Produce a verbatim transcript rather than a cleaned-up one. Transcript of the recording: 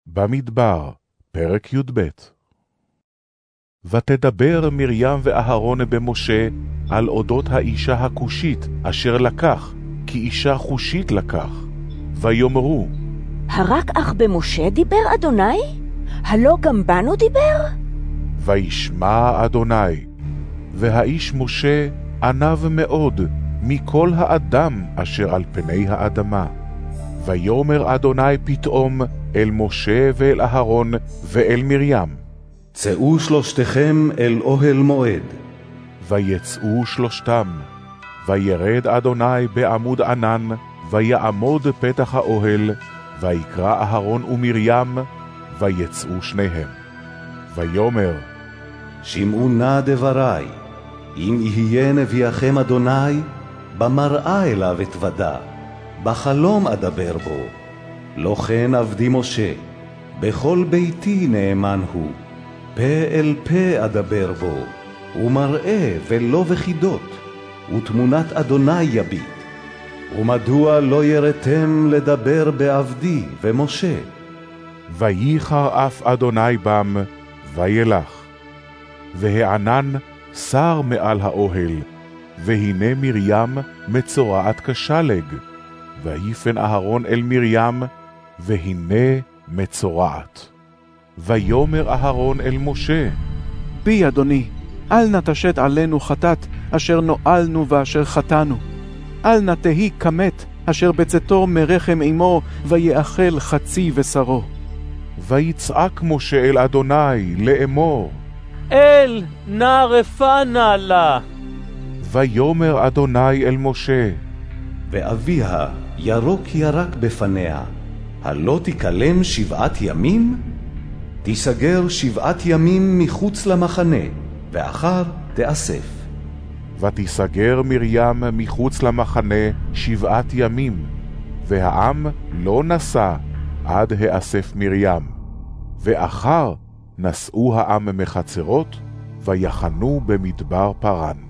במדבר, פרק י"ב. ותדבר מרים ואהרון במשה על אודות האישה הכושית אשר לקח, כי אישה חושית לקח. ויאמרו, הרק אך במשה דיבר אדוני? הלא גם בנו דיבר? וישמע אדוני, והאיש משה ענב מאוד מכל האדם אשר על פני האדמה. ויאמר אדוני פתאום אל משה ואל אהרון ואל מרים, צאו שלושתכם אל אוהל מועד. ויצאו שלושתם. וירד אדוני בעמוד ענן, ויעמוד פתח האוהל, ויקרא אהרון ומרים, ויצאו שניהם. ויאמר, שמעו נא דברי, אם יהיה נביאכם אדוני, במראה אליו אתוודע, בחלום אדבר בו. לא כן עבדי משה, בכל ביתי נאמן הוא, פה אל פה אדבר בו, ומראה ולא וחידות, ותמונת אדוני יביט. ומדוע לא ירתם לדבר בעבדי ומשה? וייחר אף אדוני בם, וילך. והענן שר מעל האוהל, והנה מרים מצורעת כשלג. ויפן אהרון אל מרים, והנה מצורעת. ויאמר אהרון אל משה, בי אדוני, אל נא תשת עלינו חטאת אשר נועלנו ואשר חטאנו. אל נא תהי כמת אשר בצאתו מרחם עמו, ויאכל חצי בשרו. ויצעק משה אל אדוני לאמור, אל נא רפנה לה. ויאמר אדוני אל משה, ואביה ירוק ירק בפניה, הלא תקלם שבעת ימים? תיסגר שבעת ימים מחוץ למחנה, ואחר תאסף. ותיסגר מרים מחוץ למחנה שבעת ימים, והעם לא נסע עד האסף מרים. ואחר נסעו העם מחצרות, ויחנו במדבר פרן.